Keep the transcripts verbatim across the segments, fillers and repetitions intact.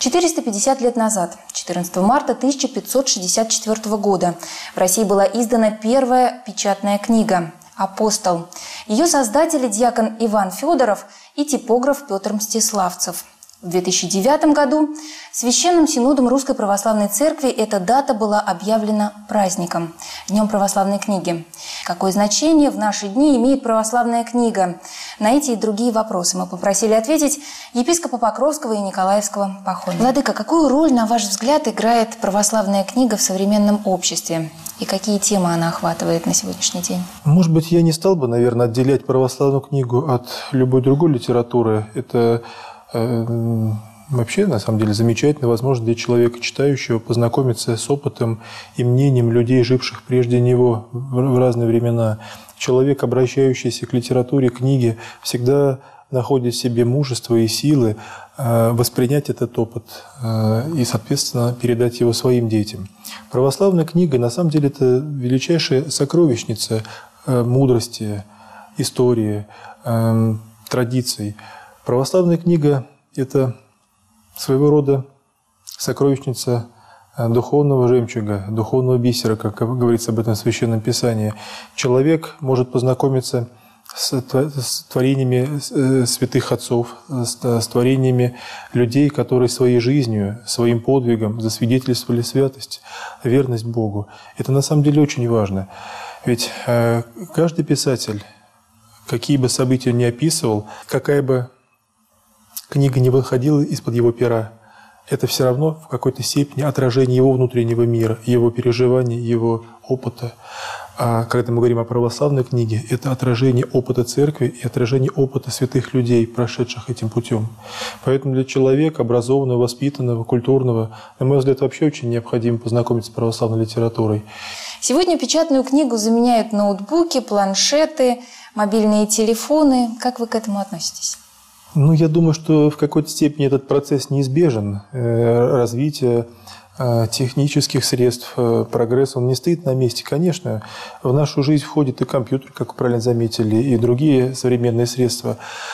четыреста пятьдесят лет назад, четырнадцатого марта тысяча пятьсот шестьдесят четвёртого года, в России была издана первая печатная книга «Апостол». Ее создатели диакон Иван Федоров и типограф Петр Мстиславцев. В две тысячи девятом году Священным Синодом Русской Православной Церкви эта дата была объявлена праздником – Днем православной книги. Какое значение в наши дни имеет православная книга? На эти и другие вопросы мы попросили ответить епископа Покровского и Николаевского Пахомия. Владыка, какую роль, на ваш взгляд, играет православная книга в современном обществе? И какие темы она охватывает на сегодняшний день? Может быть, я не стал бы, наверное, отделять православную книгу от любой другой литературы. Это вообще, на самом деле, замечательная возможность для человека, читающего, познакомиться с опытом и мнением людей, живших прежде него в разные времена. Человек, обращающийся к литературе, книге, всегда находит в себе мужество и силы воспринять этот опыт и, соответственно, передать его своим детям. Православная книга, на самом деле, это величайшая сокровищница мудрости, истории, традиций. Православная книга – это своего рода сокровищница духовного жемчуга, духовного бисера, как говорится об этом в Священном Писании. Человек может познакомиться с творениями святых отцов, с творениями людей, которые своей жизнью, своим подвигом засвидетельствовали святость, верность Богу. Это на самом деле очень важно. Ведь каждый писатель, какие бы события ни описывал, какая бы книга не выходила из-под его пера, это все равно в какой-то степени отражение его внутреннего мира, его переживаний, его опыта. А когда мы говорим о православной книге, это отражение опыта церкви и отражение опыта святых людей, прошедших этим путем. Поэтому для человека, образованного, воспитанного, культурного, на мой взгляд, вообще очень необходимо познакомиться с православной литературой. Сегодня печатную книгу заменяют ноутбуки, планшеты, мобильные телефоны. Как вы к этому относитесь? Ну, я думаю, что в какой-то степени этот процесс неизбежен. Развитие технических средств, прогресс, он не стоит на месте. Конечно, в нашу жизнь входит и компьютер, как вы правильно заметили, и другие современные средства.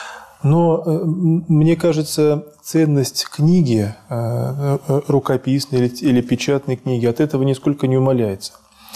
Но мне кажется, ценность книги, рукописной или печатной книги, от этого нисколько не умаляется.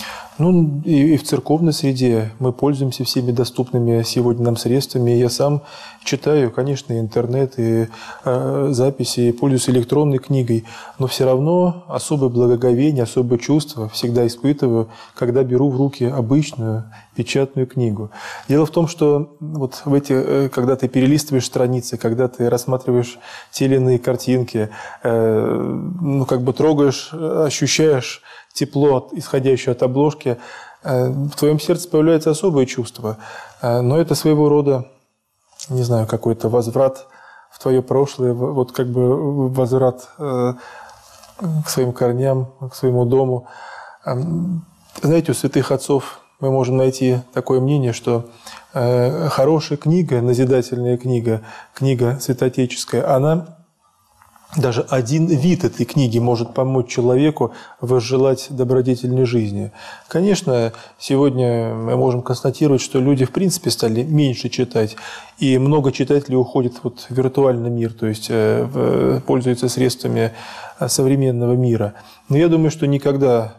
Ну, и в церковной среде мы пользуемся всеми доступными сегодня нам средствами. Я сам читаю, конечно, интернет, и э, записи, и пользуюсь электронной книгой, но все равно особое благоговение, особое чувство всегда испытываю, когда беру в руки обычную печатную книгу. Дело в том, что вот в эти, когда ты перелистываешь страницы, когда ты рассматриваешь те или иные картинки, э, ну, как бы трогаешь, ощущаешь тепло, исходящее от обложки, в твоем сердце появляется особое чувство. Но это своего рода, не знаю, какой-то возврат в твое прошлое, вот как бы возврат к своим корням, к своему дому. Знаете, у святых отцов мы можем найти такое мнение, что хорошая книга, назидательная книга, книга святоотеческая, она... Даже один вид этой книги может помочь человеку возжелать добродетельной жизни. Конечно, сегодня мы можем констатировать, что люди в принципе стали меньше читать, и много читателей уходит вот в виртуальный мир, то есть пользуются средствами современного мира. Но я думаю, что никогда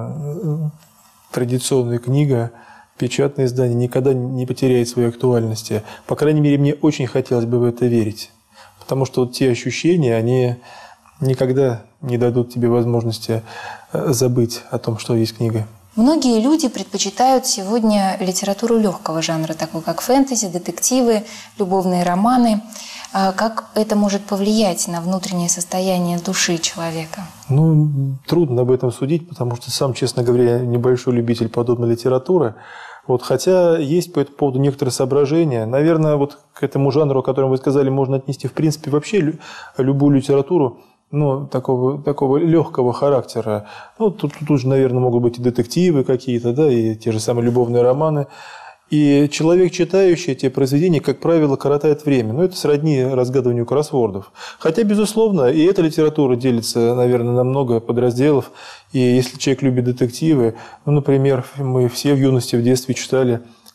традиционная книга, печатное издание никогда не потеряет своей актуальности. По крайней мере, мне очень хотелось бы в это верить. Потому что вот те ощущения, они никогда не дадут тебе возможности забыть о том, что есть книга. Многие люди предпочитают сегодня литературу легкого жанра, такую как фэнтези, детективы, любовные романы. Как это может повлиять на внутреннее состояние души человека? Ну, трудно об этом судить, потому что сам, честно говоря, небольшой любитель подобной литературы. Вот, хотя есть по этому поводу некоторые соображения. Наверное, вот к этому жанру, о котором вы сказали, можно отнести, в принципе, вообще любую литературу, ну, такого, такого легкого характера. Ну, тут, тут же, наверное, могут быть и детективы какие-то, да, и те же самые любовные романы. И человек, читающий эти произведения, как правило, коротает время. Но это сродни разгадыванию кроссвордов. Хотя, безусловно, и эта литература делится, наверное, на много подразделов. И если человек любит детективы, ну, например, мы все в юности, в детстве читали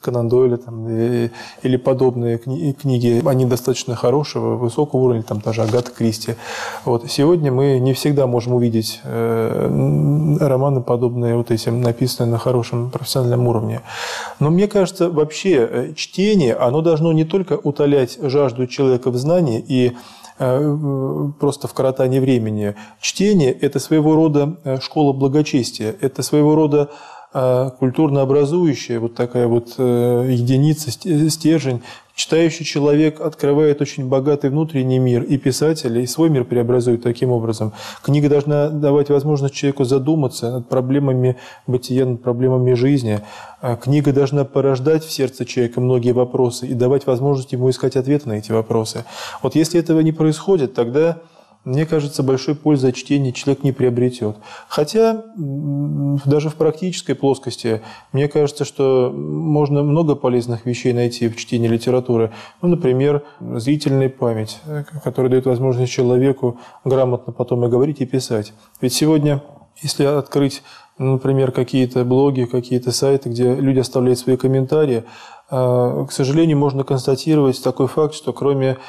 Конан Дойля там, и, или подобные кни книги, они достаточно хорошего, высокого уровня, там даже Агата Кристи. Вот. Сегодня мы не всегда можем увидеть э, романы, подобные вот этим, написанные на хорошем профессиональном уровне. Но мне кажется, вообще чтение, оно должно не только утолять жажду человека в знании и просто в коротании времени. Чтение – это своего рода школа благочестия, это своего рода культурно образующая вот такая вот единица, стержень. Читающий человек открывает очень богатый внутренний мир, и писатель, и свой мир преобразует таким образом. Книга должна давать возможность человеку задуматься над проблемами бытия, над проблемами жизни. Книга должна порождать в сердце человека многие вопросы и давать возможность ему искать ответы на эти вопросы. Вот если этого не происходит, тогда, мне кажется, большой пользы от чтения человек не приобретет. Хотя даже в практической плоскости, мне кажется, что можно много полезных вещей найти в чтении литературы. Ну, например, зрительная память, которая дает возможность человеку грамотно потом и говорить, и писать. Ведь сегодня, если открыть, например, какие-то блоги, какие-то сайты, где люди оставляют свои комментарии, к сожалению, можно констатировать такой факт, что кроме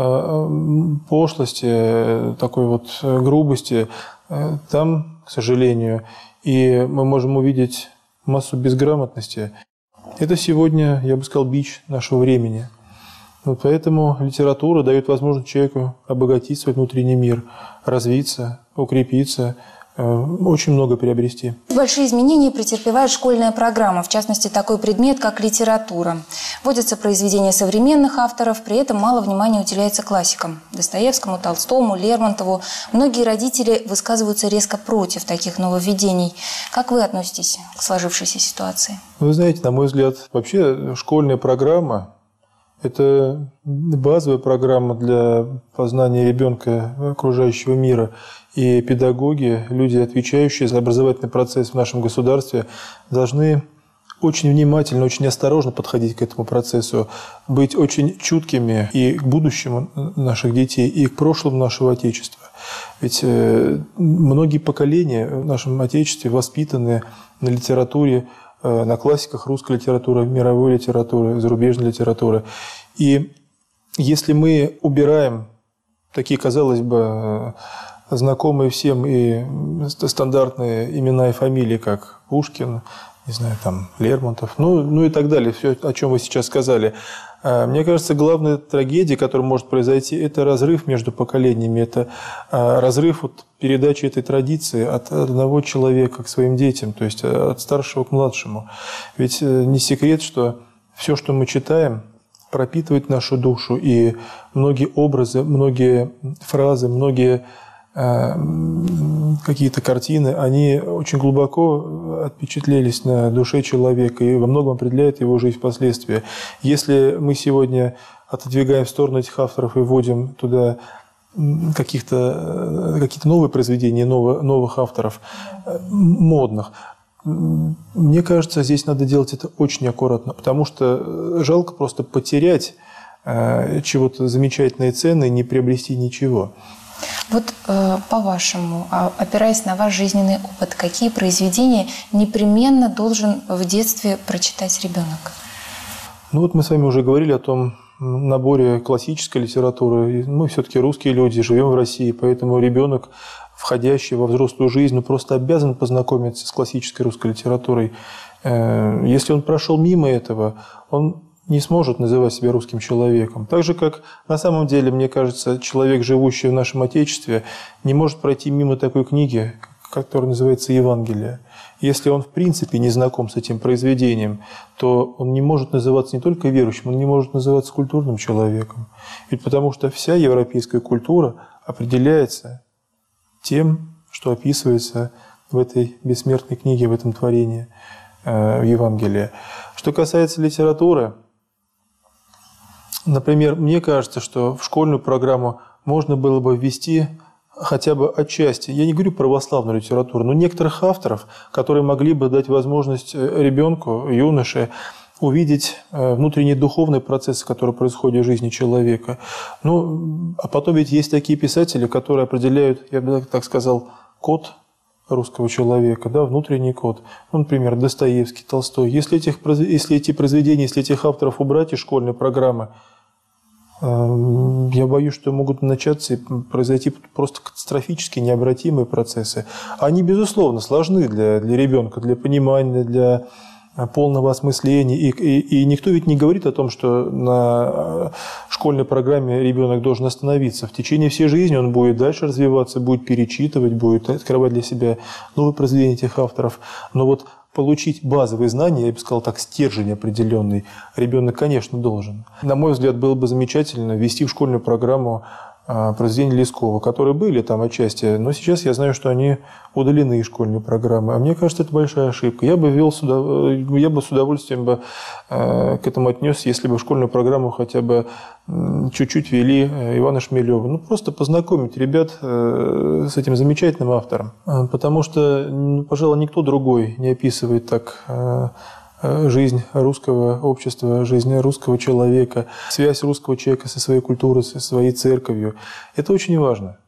пошлости, такой вот грубости, там, к сожалению, и мы можем увидеть массу безграмотности. Это сегодня, я бы сказал, бич нашего времени. Вот поэтому литература дает возможность человеку обогатить свой внутренний мир, развиться, укрепиться, очень много приобрести. Большие изменения претерпевает школьная программа, в частности, такой предмет, как литература. Вводятся произведения современных авторов, при этом мало внимания уделяется классикам – Достоевскому, Толстому, Лермонтову. Многие родители высказываются резко против таких нововведений. Как вы относитесь к сложившейся ситуации? Вы знаете, на мой взгляд, вообще школьная программа – это базовая программа для познания ребенка окружающего мира. И педагоги, люди, отвечающие за образовательный процесс в нашем государстве, должны очень внимательно, очень осторожно подходить к этому процессу, быть очень чуткими и к будущему наших детей, и к прошлому нашего Отечества. Ведь многие поколения в нашем Отечестве воспитаны на литературе, на классиках русской литературы, мировой литературы, зарубежной литературы. И если мы убираем такие, казалось бы, знакомые всем и стандартные имена и фамилии, как Пушкин, не знаю, там, Лермонтов, ну, ну и так далее, все, о чем вы сейчас сказали. Мне кажется, главная трагедия, которая может произойти, это разрыв между поколениями, это разрыв от передачи этой традиции от одного человека к своим детям, то есть от старшего к младшему. Ведь не секрет, что все, что мы читаем, пропитывает нашу душу, и многие образы, многие фразы, многие какие-то картины, они очень глубоко отпечатлелись на душе человека и во многом определяют его жизнь впоследствии. Если мы сегодня отодвигаем в сторону этих авторов и вводим туда каких-то, какие-то новые произведения, новых, новых авторов, модных, мне кажется, здесь надо делать это очень аккуратно, потому что жалко просто потерять чего-то замечательное и ценное, не приобрести ничего. Вот э, по-вашему, опираясь на ваш жизненный опыт, какие произведения непременно должен в детстве прочитать ребенок? Ну вот мы с вами уже говорили о том наборе классической литературы. Мы все-таки русские люди, живем в России, поэтому ребенок, входящий во взрослую жизнь, ну, просто обязан познакомиться с классической русской литературой. Если он прошел мимо этого, он не сможет называть себя русским человеком. Так же, как на самом деле, мне кажется, человек, живущий в нашем Отечестве, не может пройти мимо такой книги, которая называется «Евангелие». Если он в принципе не знаком с этим произведением, то он не может называться не только верующим, он не может называться культурным человеком. Ведь потому что вся европейская культура определяется тем, что описывается в этой бессмертной книге, в этом творении, в Евангелии. Что касается литературы, например, мне кажется, что в школьную программу можно было бы ввести хотя бы отчасти, я не говорю православную литературу, но некоторых авторов, которые могли бы дать возможность ребенку, юноше, увидеть внутренние духовные процессы, которые происходят в жизни человека. Ну, а потом ведь есть такие писатели, которые определяют, я бы так сказал, код русского человека, да, внутренний код. Ну, например, Достоевский, Толстой. Если, этих, если эти произведения, если этих авторов убрать из школьной программы, я боюсь, что могут начаться и произойти просто катастрофически необратимые процессы. Они, безусловно, сложны для, для ребенка, для понимания, для полного осмысления. И, и, и никто ведь не говорит о том, что на школьной программе ребенок должен остановиться. В течение всей жизни он будет дальше развиваться, будет перечитывать, будет открывать для себя новые произведения этих авторов. Но вот получить базовые знания, я бы сказал так, стержень определенный, ребенок, конечно, должен. На мой взгляд, было бы замечательно ввести в школьную программу произведения Лескова, которые были там отчасти, но сейчас я знаю, что они удалены из школьной программы. А мне кажется, это большая ошибка. Я бы ввел сюда, я бы с удовольствием бы к этому отнесся, если бы в школьную программу хотя бы чуть-чуть ввели Ивана Шмелева. Ну, просто познакомить ребят с этим замечательным автором. Потому что, ну, пожалуй, никто другой не описывает так жизнь русского общества, жизнь русского человека, связь русского человека со своей культурой, со своей церковью. Это очень важно.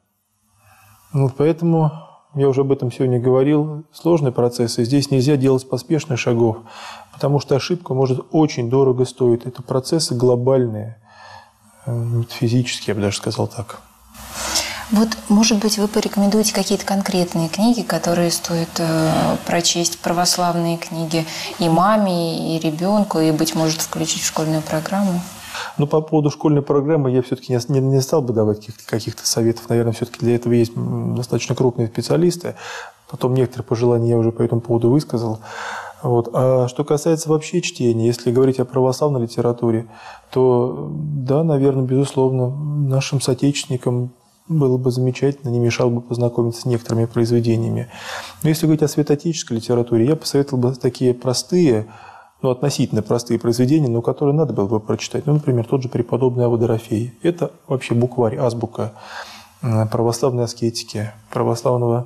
Вот поэтому, я уже об этом сегодня говорил, сложный процесс, и здесь нельзя делать поспешных шагов, потому что ошибка может очень дорого стоить. Это процессы глобальные, физические, я бы даже сказал так. Вот, может быть, вы порекомендуете какие-то конкретные книги, которые стоит э, прочесть, православные книги и маме, и ребенку, и, быть может, включить в школьную программу? Ну, по поводу школьной программы я все-таки не, не, не стал бы давать каких-то, каких-то советов. Наверное, все-таки для этого есть достаточно крупные специалисты. Потом некоторые пожелания я уже по этому поводу высказал. Вот. А что касается вообще чтения, если говорить о православной литературе, то да, наверное, безусловно, нашим соотечественникам было бы замечательно, не мешало бы познакомиться с некоторыми произведениями. Но если говорить о святоотеческой литературе, я посоветовал бы такие простые, ну, относительно простые произведения, но которые надо было бы прочитать. Ну, например, тот же преподобный Авва Дорофей. Это вообще букварь, азбука православной аскетики, православного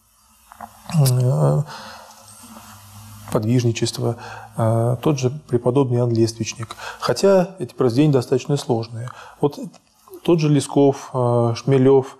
подвижничества. Тот же преподобный Иоанн Лествичник. Хотя эти произведения достаточно сложные. Вот тот же Лесков, Шмелев,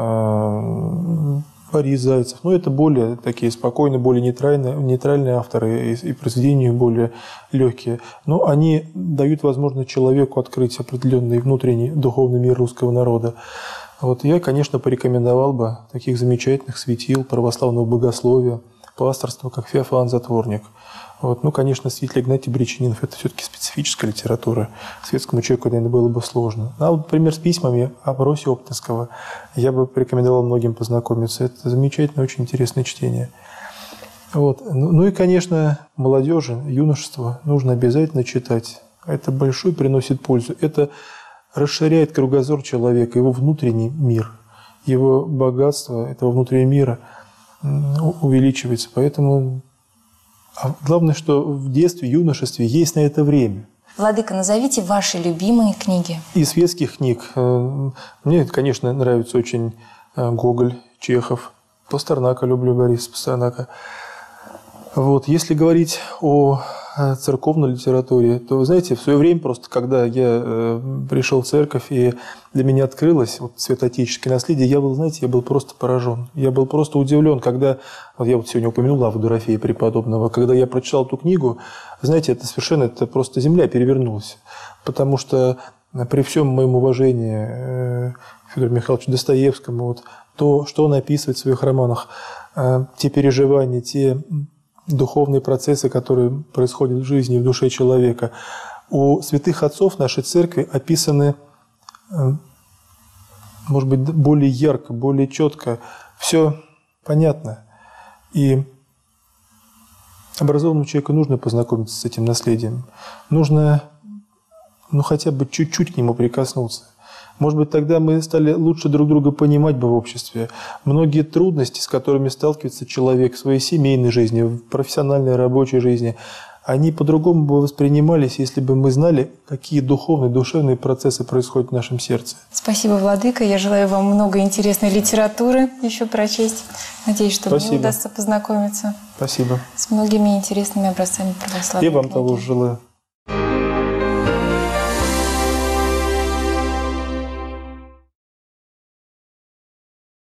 Борис Зайцев. Но это более такие спокойные, более нейтральные, нейтральные авторы, и произведения более легкие. Но они дают возможность человеку открыть определенный внутренний духовный мир русского народа. Вот я, конечно, порекомендовал бы таких замечательных светил православного богословия, пасторства, как Феофан Затворник. Вот. Ну, конечно, святитель Игнатий Бречанинов – это все-таки специфическая литература. Светскому человеку, наверное, было бы сложно. А вот, например, с письмами Аброси Оптинского я бы порекомендовал многим познакомиться. Это замечательное, очень интересное чтение. Вот. Ну, ну и, конечно, молодежи, юношество нужно обязательно читать. Это большой приносит пользу. Это расширяет кругозор человека, его внутренний мир, его богатство этого внутреннего мира увеличивается. Поэтому а главное, что в детстве, юношестве есть на это время. Владыка, назовите ваши любимые книги. Из светских книг мне, конечно, нравится очень Гоголь, Чехов. Пастернака люблю, Бориса Пастернака. Вот. Если говорить о церковной литературе, то, вы знаете, в свое время просто, когда я пришел в церковь и для меня открылось вот, святоотеческое наследие, я был, знаете, я был просто поражен. Я был просто удивлен, когда, вот я вот сегодня упомянул Авву Дорофея преподобного, когда я прочитал эту книгу, знаете, это совершенно, это просто земля перевернулась. Потому что при всем моем уважении к Федору Михайловичу Достоевскому, вот, то, что он описывает в своих романах, те переживания, те духовные процессы, которые происходят в жизни и в душе человека. У святых отцов нашей церкви описаны, может быть, более ярко, более четко. Все понятно. И образованному человеку нужно познакомиться с этим наследием. Нужно, ну, хотя бы чуть-чуть к нему прикоснуться. Может быть, тогда мы стали лучше друг друга понимать бы в обществе. Многие трудности, с которыми сталкивается человек в своей семейной жизни, в профессиональной рабочей жизни, они по-другому бы воспринимались, если бы мы знали, какие духовные, душевные процессы происходят в нашем сердце. Спасибо, Владыка. Я желаю вам много интересной литературы еще прочесть. Надеюсь, что Спасибо. мне удастся познакомиться Спасибо. с многими интересными образцами православия. Я вам того же желаю.